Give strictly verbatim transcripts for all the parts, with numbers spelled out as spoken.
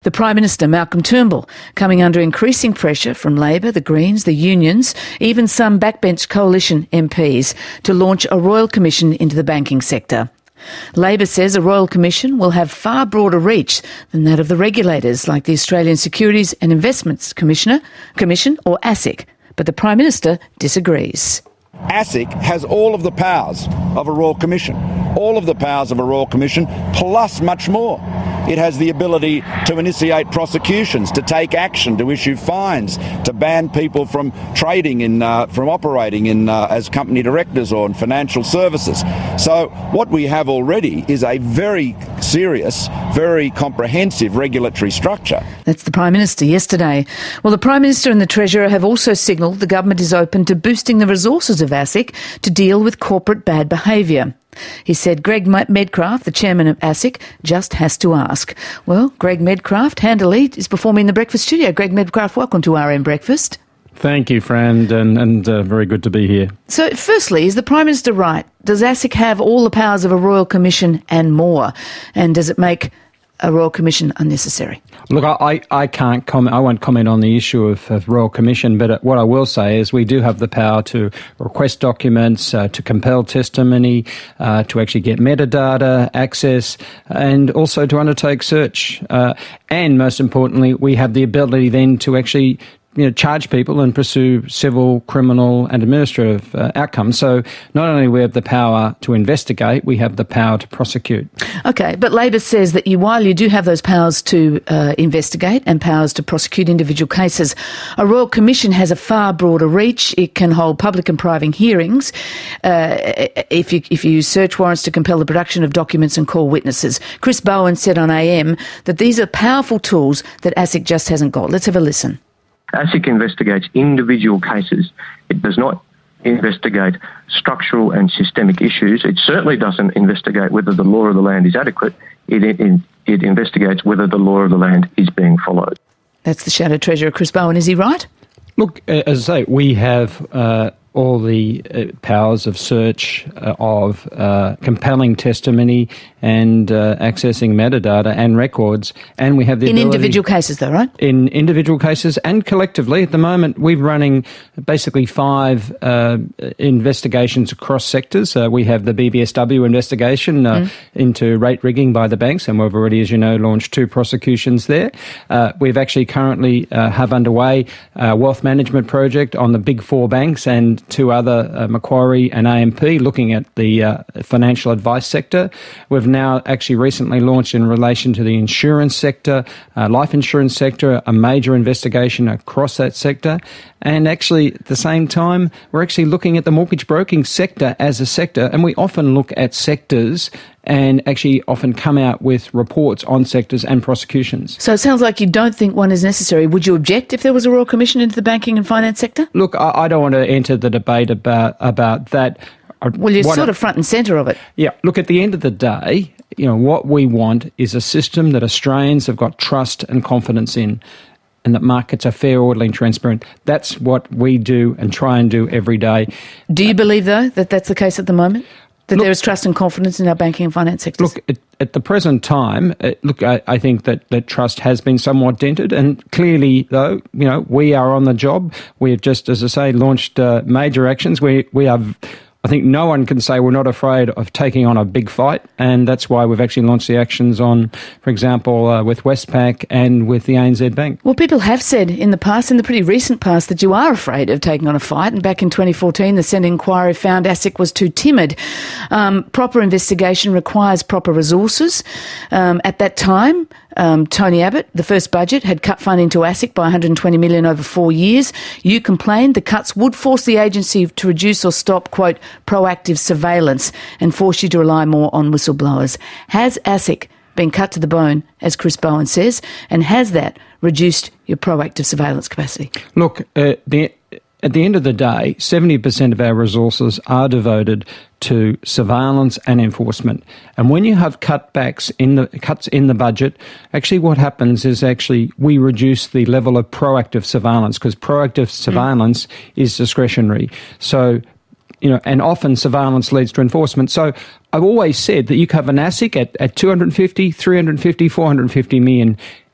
The Prime Minister, Malcolm Turnbull, coming under increasing pressure from Labor, the Greens, the unions, even some backbench coalition M Ps to launch a royal commission into the banking sector. Labor says a royal commission will have far broader reach than that of the regulators like the Australian Securities and Investments Commissioner, Commission or ASIC, but the Prime Minister disagrees. ASIC has all of the powers of a royal commission, all of the powers of a royal commission, plus much more. It has the ability to initiate prosecutions, to take action, to issue fines, to ban people from trading in, uh, from operating in uh, as company directors or in financial services. So what we have already is a very serious, very comprehensive regulatory structure. That's the Prime Minister yesterday. Well, the Prime Minister and the Treasurer have also signalled the government is open to boosting the resources of ASIC to deal with corporate bad behaviour. He said Greg Medcraft, the chairman of ASIC, just has to ask. Well, Greg Medcraft, handily, is performing in the breakfast studio. Greg Medcraft, welcome to R M Breakfast. Thank you, Fran, and, and uh, very good to be here. So, firstly, is the Prime Minister right? Does ASIC have all the powers of a Royal Commission and more? And does it make a Royal Commission unnecessary? Look, I, I can't comment, I won't comment on the issue of, of Royal Commission, but what I will say is we do have the power to request documents, uh, to compel testimony, uh, to actually get metadata access, and also to undertake search. Uh, and most importantly, we have the ability then to actually you know, charge people and pursue civil, criminal and administrative uh, outcomes. So not only do we have the power to investigate, we have the power to prosecute. Okay, but Labor says that you, while you do have those powers to uh, investigate and powers to prosecute individual cases, a Royal Commission has a far broader reach. It can hold public and private hearings uh, if you if you use search warrants to compel the production of documents and call witnesses. Chris Bowen said on A M that these are powerful tools that ASIC just hasn't got. Let's have a listen. ASIC investigates individual cases. It does not investigate structural and systemic issues. It certainly doesn't investigate whether the law of the land is adequate. It, it, it investigates whether the law of the land is being followed. That's the Shadow Treasurer, Chris Bowen. Is he right? Look, as I say, we have uh, all the uh, powers of search, uh, of uh, compelling testimony and uh, accessing metadata and records, and we have the in ability... In individual cases, though, right? In individual cases and collectively. At the moment, we're running basically five uh, investigations across sectors. Uh, we have the B B S W investigation uh, mm. into rate rigging by the banks, and we've already, as you know, launched two prosecutions there. Uh, we've actually currently uh, have underway a wealth management project on the big four banks and two other, uh, Macquarie and A M P, looking at the uh, financial advice sector. We've now actually recently launched in relation to the insurance sector, uh, life insurance sector, a major investigation across that sector. And actually, at the same time, we're actually looking at the mortgage broking sector as a sector, and we often look at sectors and actually often come out with reports on sectors and prosecutions. So it sounds like you don't think one is necessary. Would you object if there was a Royal Commission into the banking and finance sector? Look, I, I don't want to enter the debate about, about that. Well, you're what sort a, of front and centre of it. Yeah. Look, at the end of the day, you know, what we want is a system that Australians have got trust and confidence in, and that markets are fair, orderly and transparent. That's what we do and try and do every day. Do you believe, though, that that's the case at the moment? That look, there is trust and confidence in our banking and finance sectors? Look, at, at the present time, uh, look, I, I think that, that trust has been somewhat dented, and clearly, though, you know, we are on the job. We have just, as I say, launched uh, major actions. We we are... I think no one can say we're not afraid of taking on a big fight, and that's why we've actually launched the actions on, for example, uh, with Westpac and with the A N Z Bank. Well, people have said in the past, in the pretty recent past, that you are afraid of taking on a fight, and back in twenty fourteen, the Senate inquiry found ASIC was too timid. Um, proper investigation requires proper resources. Um, at that time, Um, Tony Abbott, the first budget, had cut funding to ASIC by one hundred twenty million dollars over four years. You complained the cuts would force the agency to reduce or stop, quote, proactive surveillance and force you to rely more on whistleblowers. Has ASIC been cut to the bone, as Chris Bowen says, and has that reduced your proactive surveillance capacity? Look, uh, the, at the end of the day, seventy percent of our resources are devoted to surveillance and enforcement. And when you have cutbacks in the cuts in the budget, actually what happens is actually we reduce the level of proactive surveillance, because proactive surveillance mm. is discretionary. So, you know, and often surveillance leads to enforcement. So I've always said that you cover an ASIC at, at two hundred fifty, three hundred fifty, four hundred fifty million.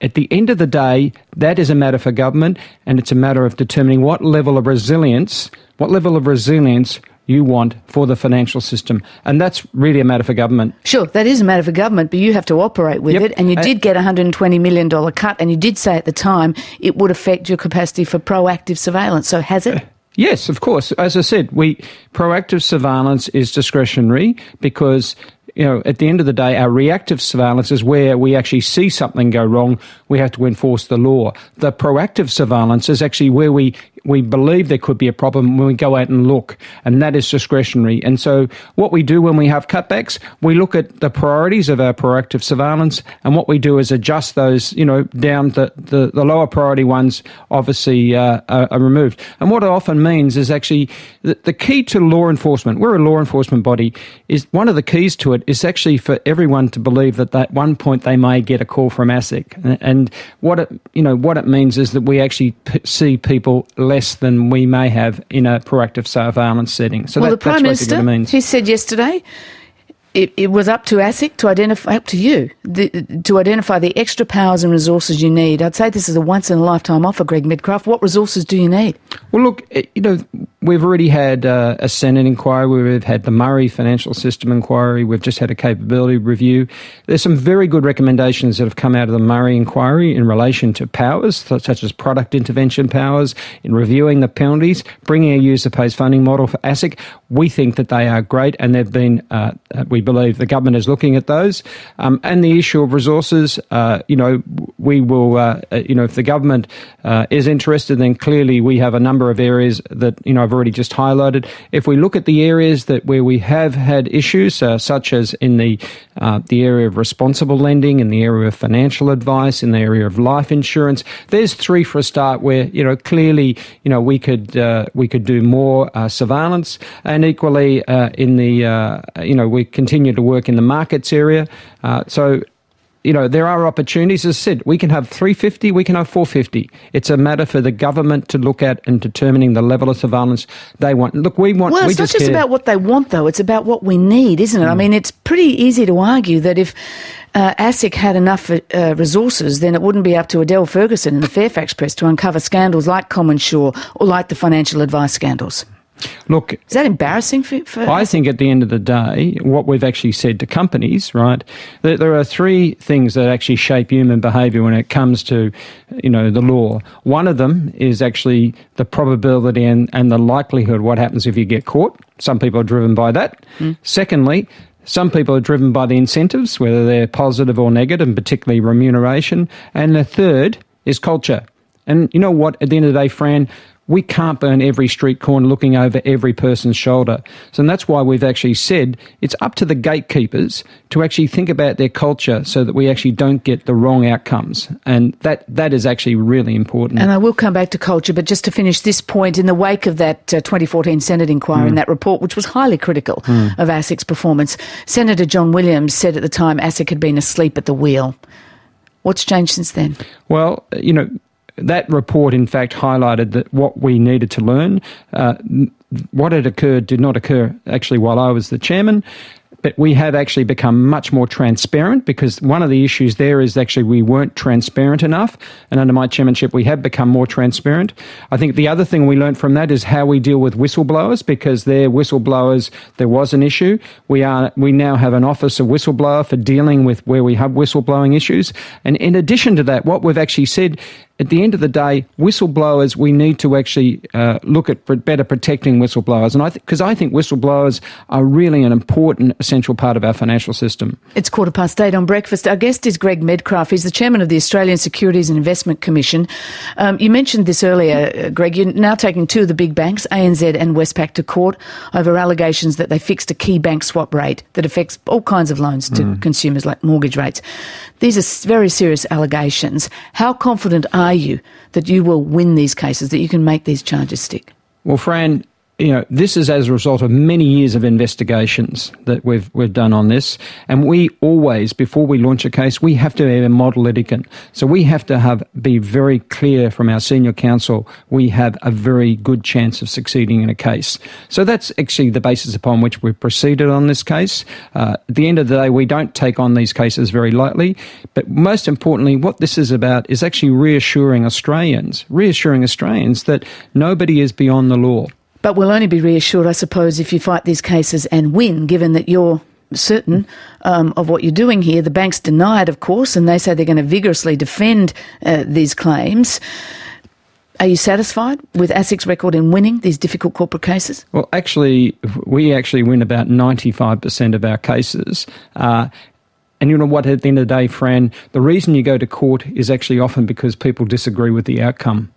at the end of the day, that is a matter for government, and it's a matter of determining what level of resilience, what level of resilience you want for the financial system. And that's really a matter for government. Sure, that is a matter for government, but you have to operate with Yep. it. And you Uh, did get a one hundred twenty million dollars cut, and you did say at the time it would affect your capacity for proactive surveillance. So has it? Yes, of course. As I said, we proactive surveillance is discretionary because, you know, at the end of the day, our reactive surveillance is where we actually see something go wrong. We have to enforce the law. The proactive surveillance is actually where we we believe there could be a problem when we go out and look, and that is discretionary. And so what we do when we have cutbacks, we look at the priorities of our proactive surveillance, and what we do is adjust those, you know, down the, the, the lower priority ones obviously uh, are, are removed. And what it often means is actually the, the key to law enforcement, we're a law enforcement body, is one of the keys to it is actually for everyone to believe that at one point they may get a call from ASIC. And, and what it, you know, what it means is that we actually p- see people less than we may have in a proactive surveillance setting. So well, that, the Prime that's Minister, what it means. he said yesterday, it, it was up to ASIC to identify, up to you, the, to identify the extra powers and resources you need. I'd say this is a once-in-a-lifetime offer, Greg Medcraft. What resources do you need? Well, look, you know, we've already had uh, a Senate inquiry. We've had the Murray Financial System inquiry. We've just had a capability review. There's some very good recommendations that have come out of the Murray inquiry in relation to powers, such as product intervention powers, in reviewing the penalties, bringing a user pays funding model for ASIC. We think that they are great, and they've been, uh, we believe the government is looking at those. Um, and the issue of resources, uh, you know, we will, uh, you know, if the government uh, is interested, then clearly we have a number of areas that, you know, I've already just highlighted. If we look at the areas that where we have had issues, uh, such as in the uh, the area of responsible lending, in the area of financial advice, in the area of life insurance, there's three for a start where, you know, clearly, you know, we could uh, we could do more uh, surveillance, and equally uh, in the uh, you know, we continue to work in the markets area. Uh, so. You know, there are opportunities. As I said, we can have three fifty, we can have four fifty. It's a matter for the government to look at and determining the level of surveillance they want. Look, we want... Well, we it's not just just care. about what they want, though. It's about what we need, isn't it? Mm. I mean, it's pretty easy to argue that if uh, ASIC had enough uh, resources, then it wouldn't be up to Adele Ferguson in the Fairfax Press to uncover scandals like CommonSure or like the financial advice scandals. Look, is that embarrassing for, for I think at the end of the day, what we've actually said to companies, right, that there are three things that actually shape human behaviour when it comes to, you know, the law. One of them is actually the probability and, and the likelihood of what happens if you get caught. Some people are driven by that. Mm. Secondly, some people are driven by the incentives, whether they're positive or negative, and particularly remuneration. And the third is culture. And you know what, at the end of the day, Fran, we can't burn every street corner looking over every person's shoulder. So and that's why we've actually said it's up to the gatekeepers to actually think about their culture so that we actually don't get the wrong outcomes. And that that is actually really important. And I will come back to culture, but just to finish this point, in the wake of that uh, twenty fourteen Senate inquiry mm. and that report, which was highly critical mm. of ASIC's performance, Senator John Williams said at the time ASIC had been asleep at the wheel. What's changed since then? Well, you know, that report, in fact, highlighted that what we needed to learn, uh, what had occurred did not occur actually while I was the chairman, but we have actually become much more transparent, because one of the issues there is actually we weren't transparent enough, and under my chairmanship we have become more transparent. I think the other thing we learned from that is how we deal with whistleblowers, because they're whistleblowers, there was an issue. We are we now have an office of whistleblower for dealing with where we have whistleblowing issues. And in addition to that, what we've actually said, at the end of the day, whistleblowers, we need to actually uh, look at better protecting whistleblowers. And I because th- I think whistleblowers are really an important, essential part of our financial system. It's quarter past eight on Breakfast. Our guest is Greg Medcraft. He's the chairman of the Australian Securities and Investment Commission. Um, you mentioned this earlier, uh, Greg. You're now taking two of the big banks, A N Z and Westpac, to court over allegations that they fixed a key bank swap rate that affects all kinds of loans to mm. consumers, like mortgage rates. These are very serious allegations. How confident are you that you will win these cases, that you can make these charges stick? Well, Fran, you know, this is as a result of many years of investigations that we've we've done on this, and we always, before we launch a case, we have to have a model litigant. So we have to have be very clear from our senior counsel we have a very good chance of succeeding in a case. So that's actually the basis upon which we've proceeded on this case. Uh, at the end of the day, we don't take on these cases very lightly, but most importantly, what this is about is actually reassuring Australians, reassuring Australians that nobody is beyond the law. But we'll only be reassured, I suppose, if you fight these cases and win, given that you're certain um, of what you're doing here. The bank's denied, of course, and they say they're going to vigorously defend uh, these claims. Are you satisfied with ASIC's record in winning these difficult corporate cases? Well, actually, we actually win about ninety-five percent of our cases. Uh, and you know what, at the end of the day, Fran, the reason you go to court is actually often because people disagree with the outcome.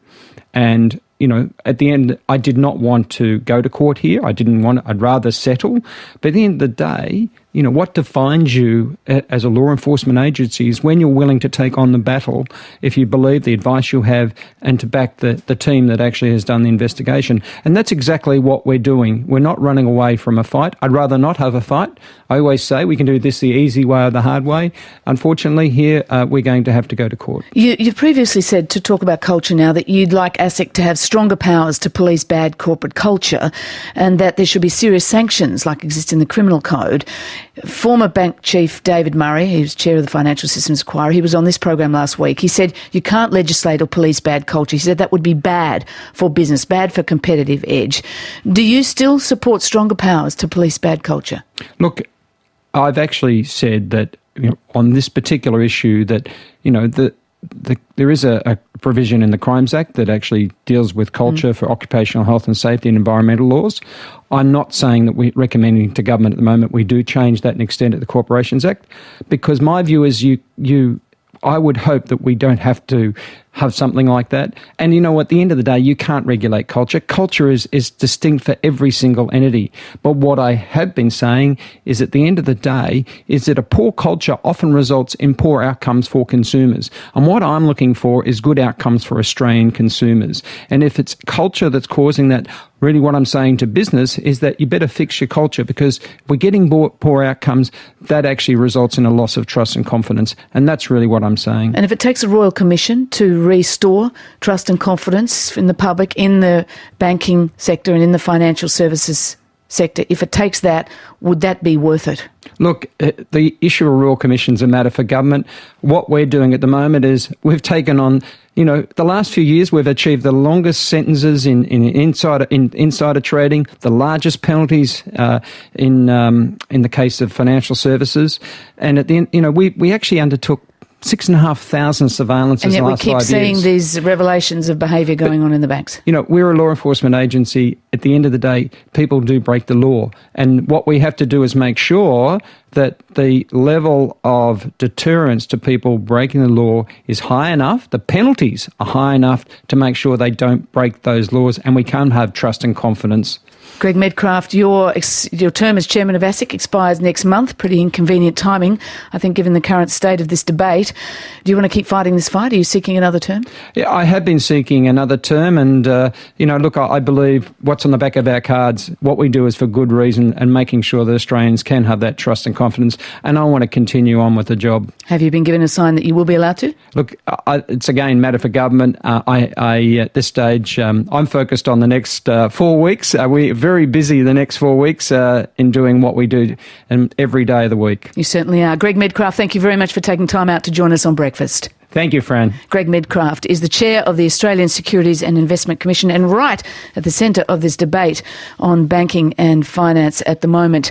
And you know, at the end, I did not want to go to court here. I didn't want, I'd rather settle. But at the end of the day, you know, what defines you as a law enforcement agency is when you're willing to take on the battle, if you believe the advice you have, and to back the, the team that actually has done the investigation. And that's exactly what we're doing. We're not running away from a fight. I'd rather not have a fight. I always say we can do this the easy way or the hard way. Unfortunately, here uh, we're going to have to go to court. You, you've previously said, to talk about culture now, that you'd like ASIC to have stronger powers to police bad corporate culture, and that there should be serious sanctions like exist in the criminal code. Former bank chief David Murray, who's chair of the Financial Systems Inquiry, he was on this program last week. He said you can't legislate or police bad culture. He said that would be bad for business, bad for competitive edge. Do you still support stronger powers to police bad culture? Look, I've actually said that, you know, on this particular issue that, you know, the The, there is a, a provision in the Crimes Act that actually deals with culture mm. for occupational health and safety and environmental laws. I'm not saying that we're recommending to government at the moment we do change that and extend it to the Corporations Act, because my view is you, you, I would hope that we don't have to have something like that. And you know, at the end of the day, you can't regulate culture. Culture is, is distinct for every single entity. But what I have been saying is at the end of the day is that a poor culture often results in poor outcomes for consumers. And what I'm looking for is good outcomes for Australian consumers. And if it's culture that's causing that, really what I'm saying to business is that you better fix your culture, because we're getting poor outcomes. That actually results in a loss of trust and confidence. And that's really what I'm saying. And if it takes a Royal Commission to restore trust and confidence in the public, in the banking sector and in the financial services sector, if it takes that, would that be worth it? Look, the issue of Royal Commission is a matter for government. What we're doing at the moment is we've taken on, you know, the last few years we've achieved the longest sentences in, in insider in insider trading, the largest penalties uh, in um, in the case of financial services, and at the end, you know, we we actually undertook Six and a half thousand surveillances in the last five years. And yet we keep seeing these revelations of behaviour going but, on in the banks. You know, we're a law enforcement agency. At the end of the day, people do break the law. And what we have to do is make sure that the level of deterrence to people breaking the law is high enough, the penalties are high enough to make sure they don't break those laws, and we can't have trust and confidence. Greg Medcraft, your ex- your term as chairman of ASIC expires next month. Pretty inconvenient timing, I think, given the current state of this debate. Do you want to keep fighting this fight? Are you seeking another term? Yeah, I have been seeking another term, and, uh, you know, look, I, I believe what's on the back of our cards, what we do is for good reason and making sure that Australians can have that trust and confidence, and I want to continue on with the job. Have you been given a sign that you will be allowed to? Look, I, it's again matter for government. Uh, I, I, at this stage, um, I'm focused on the next uh, four weeks. Uh, we're very busy the next four weeks uh, in doing what we do and every day of the week. You certainly are. Greg Medcraft, thank you very much for taking time out to join us on Breakfast. Thank you, Fran. Greg Medcraft is the chair of the Australian Securities and Investment Commission and right at the centre of this debate on banking and finance at the moment.